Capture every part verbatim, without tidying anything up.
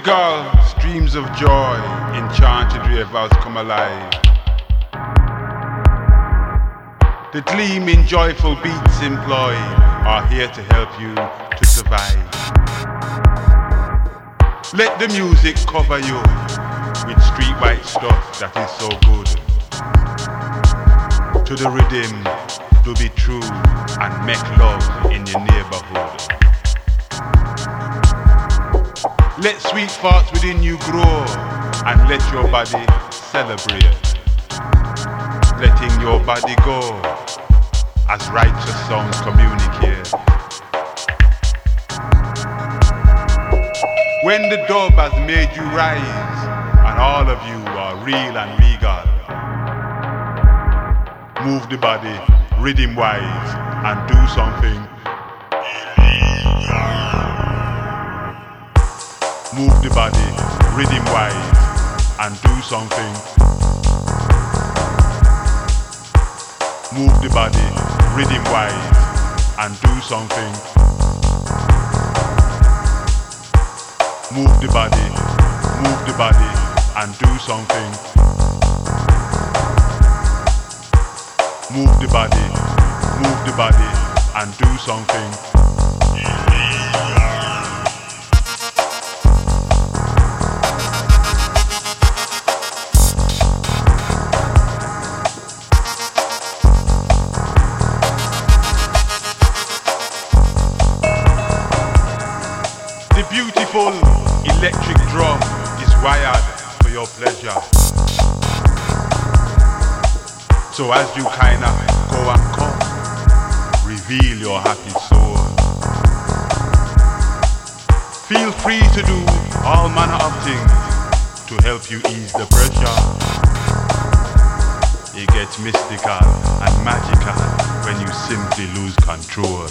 Musical streams of joy, enchanted rivers come alive. The gleaming joyful beats employed are here to help you to survive. Let the music cover you with street white stuff that is so good. To the rhythm, do be true and make love in your neighborhood. Let sweet thoughts within you grow and let your body celebrate. Letting your body go as righteous sounds communicate. When the dub has made you rise and all of you are real and legal, move the body rhythm wise and do something. Move the body rhythm wise and do something. Move the body rhythm wise and do something. Move the body, move the body and do something. Move the body, move the body and do something. The beautiful electric drum is wired for your pleasure. So as you kinda go and come, reveal your happy soul. Feel free to do all manner of things to help you ease the pressure. It gets mystical and magical when you simply lose control.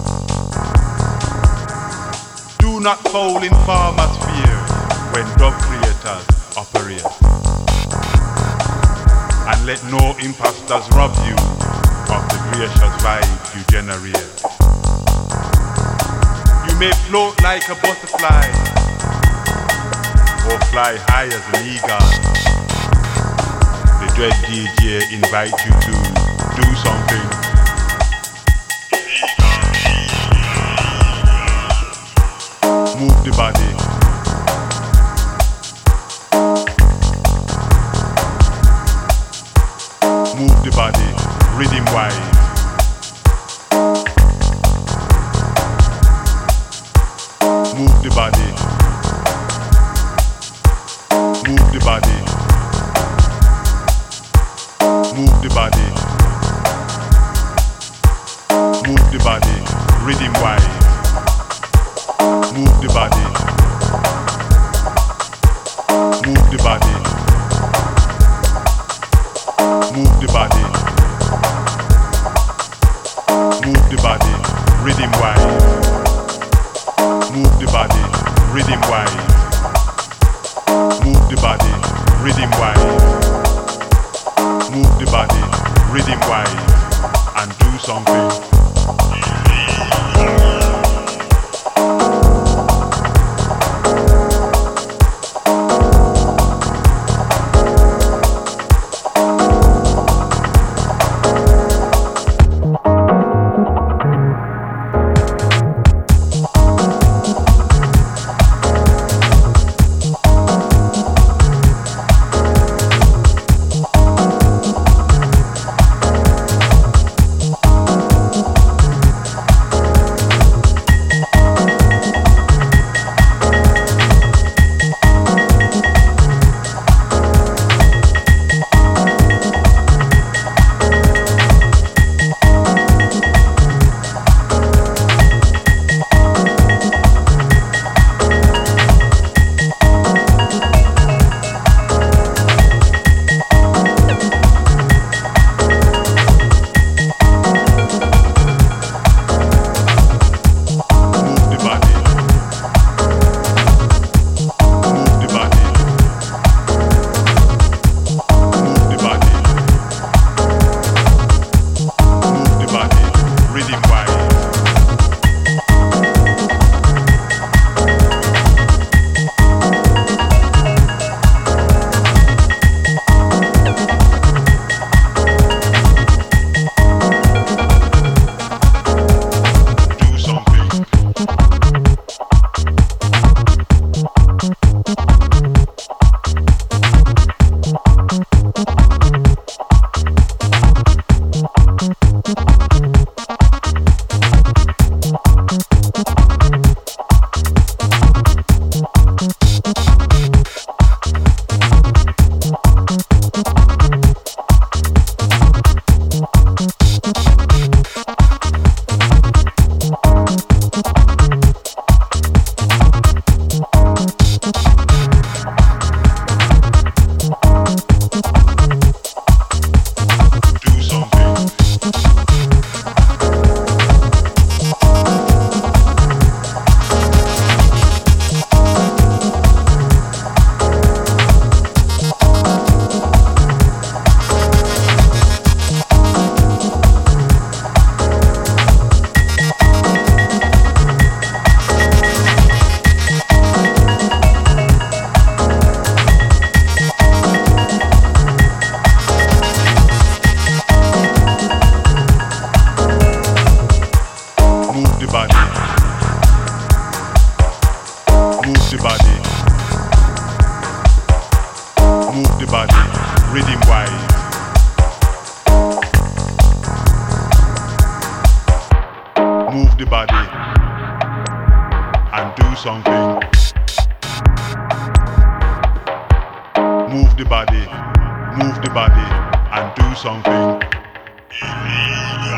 Do not foul in farmer's fear when dub creators operate. And let no imposters rob you of the gracious vibes you generate. You may float like a butterfly or fly high as an eagle. The dread D J invite you to do something. Move the body. Move the body, rhythm wise. Move the body. Move the body. Move the body. Move the body, rhythm wise. Move the body. Move the body. Move the body. Move the body. Rhythm wise. Move the body. Rhythm wise. Move the body. Rhythm wise. Move the body. Rhythm wise. And do something. Move the body and do something.